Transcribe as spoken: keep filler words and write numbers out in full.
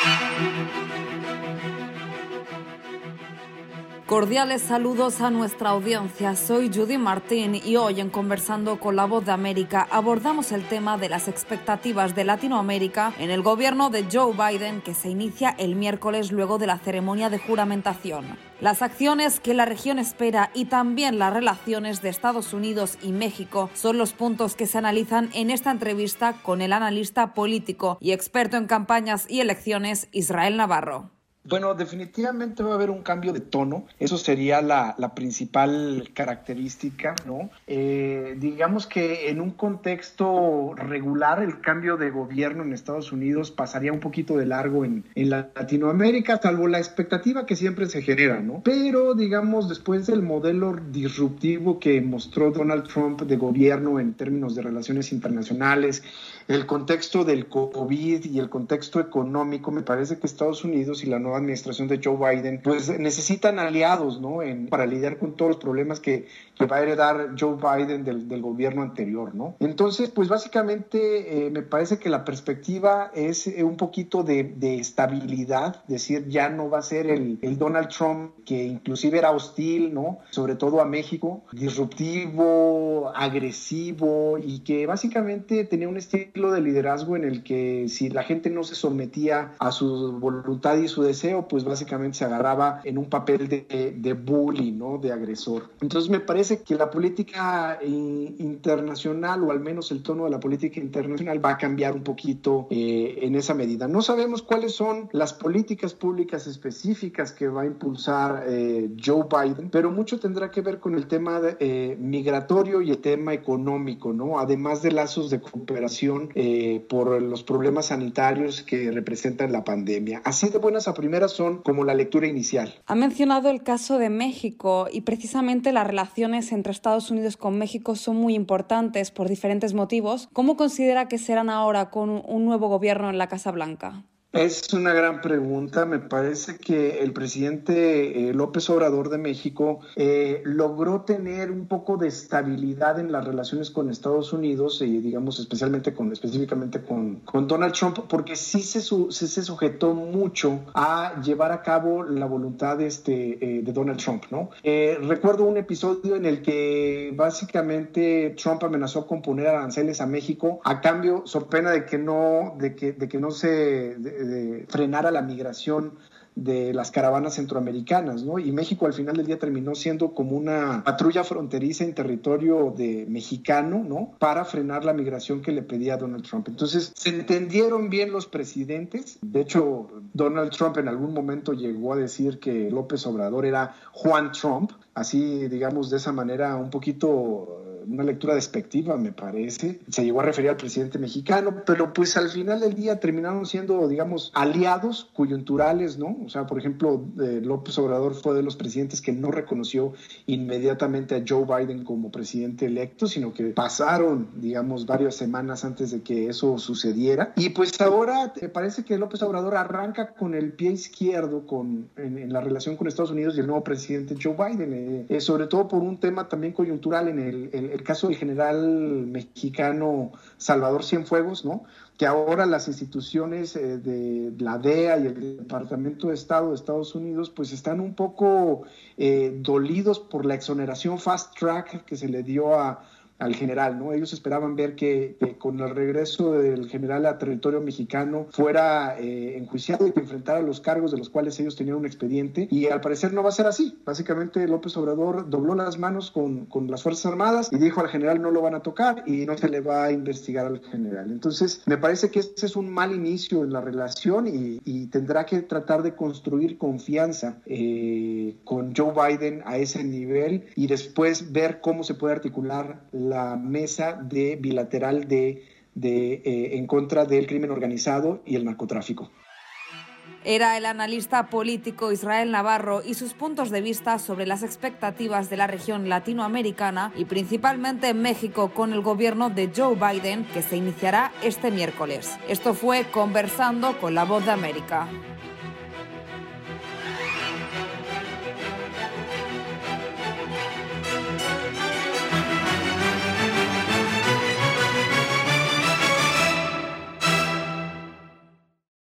Cordiales saludos a nuestra audiencia. Soy Judy Martín y hoy en Conversando con la Voz de América abordamos el tema de las expectativas de Latinoamérica en el gobierno de Joe Biden, que se inicia el miércoles luego de la ceremonia de juramentación. Las acciones que la región espera y también las relaciones de Estados Unidos y México son los puntos que se analizan en esta entrevista con el analista político y experto en campañas y elecciones, Israel Navarro. Bueno, definitivamente va a haber un cambio de tono. Eso sería la, la principal característica, ¿no? Eh, digamos que en un contexto regular, el cambio de gobierno en Estados Unidos pasaría un poquito de largo en, en Latinoamérica, salvo la expectativa que siempre se genera, ¿no? Pero, digamos, después del modelo disruptivo que mostró Donald Trump de gobierno en términos de relaciones internacionales, el contexto del COVID y el contexto económico, me parece que Estados Unidos y la nueva administración de Joe Biden pues necesitan aliados, ¿no? En, para lidiar con todos los problemas que, que va a heredar Joe Biden del, del gobierno anterior, ¿no? Entonces, pues básicamente eh, me parece que la perspectiva es eh, un poquito de, de estabilidad, es decir, ya no va a ser el, el Donald Trump que inclusive era hostil, ¿no? Sobre todo a México, disruptivo, agresivo y que básicamente tenía un estilo de liderazgo en el que si la gente no se sometía a su voluntad y su deseo, pues básicamente se agarraba en un papel de, de bully, ¿no? De agresor. Entonces me parece que la política in, internacional, o al menos el tono de la política internacional, va a cambiar un poquito eh, en esa medida. No sabemos cuáles son las políticas públicas específicas que va a impulsar eh, Joe Biden, pero mucho tendrá que ver con el tema de, eh, migratorio y el tema económico, ¿no? Además de lazos de cooperación eh, por los problemas sanitarios que representan la pandemia. Así de buenas a primeras son como la lectura inicial. Ha mencionado el caso de México y precisamente las relaciones entre Estados Unidos con México son muy importantes por diferentes motivos. ¿Cómo considera que serán ahora con un nuevo gobierno en la Casa Blanca? Es una gran pregunta. Me parece que el presidente eh, López Obrador de México eh, logró tener un poco de estabilidad en las relaciones con Estados Unidos y digamos especialmente con específicamente con, con Donald Trump, porque sí se, su, se, se sujetó mucho a llevar a cabo la voluntad este, eh, de Donald Trump, ¿no? Eh, recuerdo un episodio en el que básicamente Trump amenazó con poner aranceles a México a cambio, so pena de que no, de que, de que no se de, de frenar a la migración de las caravanas centroamericanas, ¿no? Y México al final del día terminó siendo como una patrulla fronteriza en territorio de mexicano, ¿no? Para frenar la migración que le pedía Donald Trump. Entonces, se entendieron bien los presidentes. De hecho, Donald Trump en algún momento llegó a decir que López Obrador era Juan Trump, así, digamos, de esa manera un poquito una lectura despectiva, me parece. Se llegó a referir al presidente mexicano, pero pues al final del día terminaron siendo, digamos, aliados coyunturales, ¿no? O sea, por ejemplo, eh, López Obrador fue de los presidentes que no reconoció inmediatamente a Joe Biden como presidente electo, sino que pasaron, digamos, varias semanas antes de que eso sucediera. Y pues ahora me parece que López Obrador arranca con el pie izquierdo con, en, en la relación con Estados Unidos y el nuevo presidente Joe Biden, eh, eh, sobre todo por un tema también coyuntural en el, el el caso del general mexicano Salvador Cienfuegos, ¿no? Que ahora las instituciones eh, de la D E A y el Departamento de Estado de Estados Unidos pues están un poco eh, dolidos por la exoneración fast track que se le dio a al general, ¿no? Ellos esperaban ver que, que con el regreso del general a territorio mexicano fuera eh, enjuiciado y que enfrentara los cargos de los cuales ellos tenían un expediente, y al parecer no va a ser así. Básicamente López Obrador dobló las manos con, con las Fuerzas Armadas y dijo al general no lo van a tocar y no se le va a investigar al general. Entonces me parece que ese es un mal inicio en la relación y, y tendrá que tratar de construir confianza eh, con Joe Biden a ese nivel y después ver cómo se puede articular la mesa de bilateral de, de eh, en contra del crimen organizado y el narcotráfico. Era el analista político Israel Navarro y sus puntos de vista sobre las expectativas de la región latinoamericana y principalmente en México con el gobierno de Joe Biden, que se iniciará este miércoles. Esto fue Conversando con la Voz de América.